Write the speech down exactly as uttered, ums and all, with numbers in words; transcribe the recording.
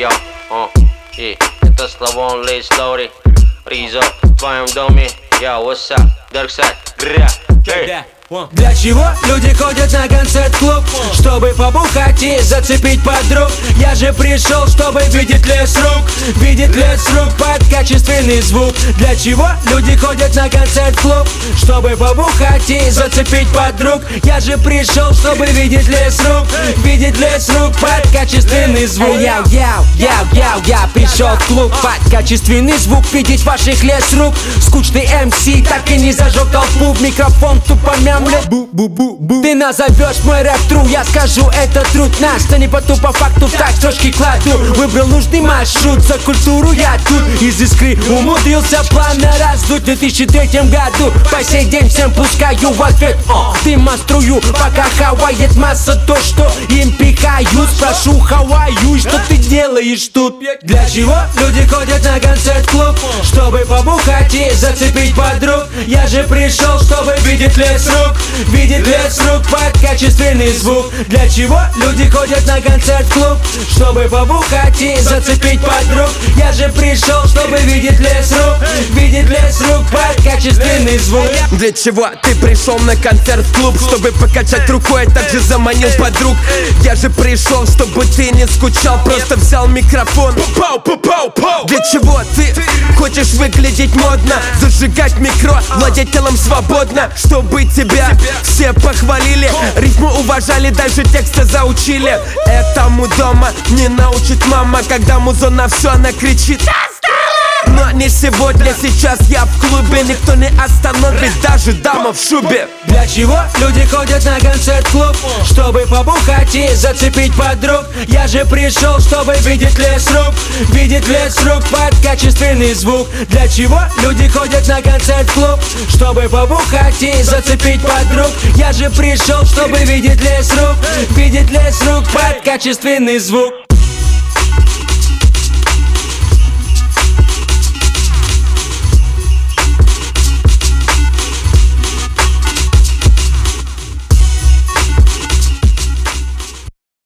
yo, uh, yeah. Это Slavon, Late Slowly, Ризо, в твоем доме, yo, what's up, Darkside, гря, эй. Для чего люди ходят на концерт-клуб? Чтобы побухать и зацепить подруг. Я же пришел, чтобы видеть лес рук, видеть лес рук под качественный звук. Для чего люди ходят на концерт-клуб? Чтобы побухать и зацепить подруг. Я же пришел, чтобы видеть лес рук, видеть лес рук под качественный звук. Яу, яу, яу, яу, я пришел в клуб под качественный звук, видеть ваших лес рук. Скучный эм си так и не зажег толпу, в микрофон тупо мямлет. Бу-бу-бу-бу. Ты назовешь мой рэп тру, я скажу это труд наш. Что не по ту по факту, так строчки кладу. Выбрал нужный маршрут, за культуру я тут. Из искры умудрился плавно раздуть. В две тысячи третьем году по сей день всем пускаю в ответ о, ты маструю, пока хавает масса то, что им пихают. Спрошу Хаваю, что ты делаешь тут? Для чего люди ходят на концерт-клуб? Чтобы побухать и зацепить подруг. Я же пришел, чтобы видеть лес рук, видеть лес рук под качественный звук. Для чего люди ходят на концерт-клуб? Чтобы побухать и зацепить подруг. Я же пришел, чтобы видеть лес рук, видеть лес рук под качественный звук. Для чего ты пришел на концерт-клуб? Чтобы покачать рукой, также заманил подруг. Я же пришел, чтобы ты не скучал, просто взял микрофон. Для чего ты хочешь выглядеть модно, зажигать микро, владеть телом свободно, чтобы тебя все похвалили, рифму уважали, даже тексты заучили. Этому дома не научит мама, когда музон на все она кричит. Но не сегодня, сейчас я в клубе, никто не остановит, даже дама в шубе. Для чего люди ходят на концерт-клуб? Чтобы побухать и зацепить подруг. Я же пришел, чтобы видеть лес рук, видеть лес рук под качественный звук. Для чего люди ходят на концерт-клуб? Чтобы побухать и зацепить подруг. Я же пришел, чтобы видеть лес рук, видеть лес рук под качественный звук.